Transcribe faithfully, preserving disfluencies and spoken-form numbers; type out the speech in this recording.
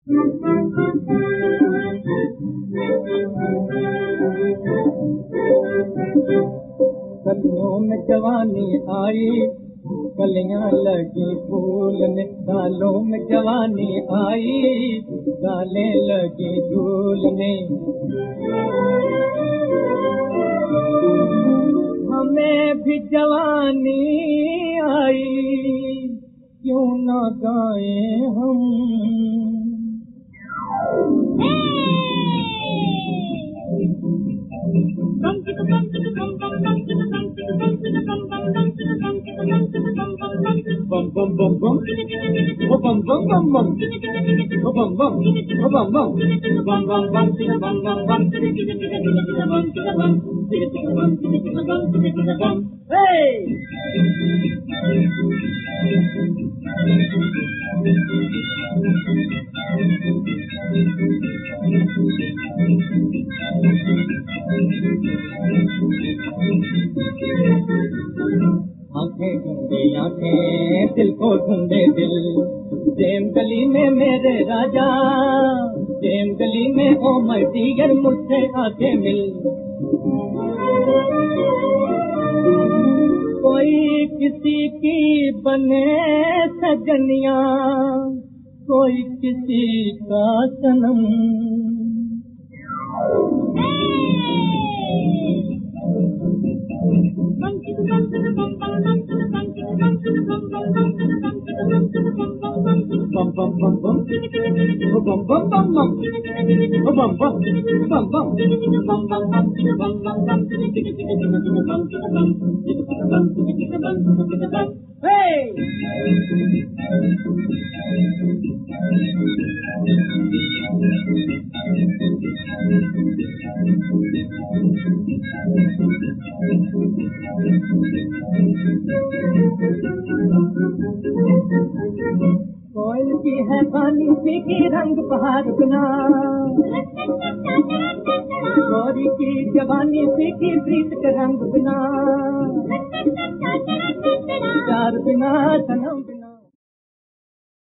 कलियों में जवानी आई, कलियां लगी फूलने, गालों में जवानी आई, गालें लगी झूलने। हमें भी जवानी आई, क्यों ना गाएं हम। Bum bum bum bum, oh bum bum bum bum, oh bum bum, oh bum bum, bum bum bum, bum bum bum, bum bum, hey! आंखें ढूंढे आंखें, दिल को ढूंढे दिल, प्रेम गली में मेरे राजा, प्रेम गली में ओ माय डियर, मुझसे आके मिल। कोई किसी की बने सजनिया, कोई किसी का सनम। Bum bum bum bum, oh bum bum bum bum, oh bum bum, bum bum, bum bum bum, bum bum bum, hey! कोयल की है पानी सीखी रंग बहार बिना, गौरी की जवानी सीखी प्रीत के रंग बिना, प्यार बिना सनम।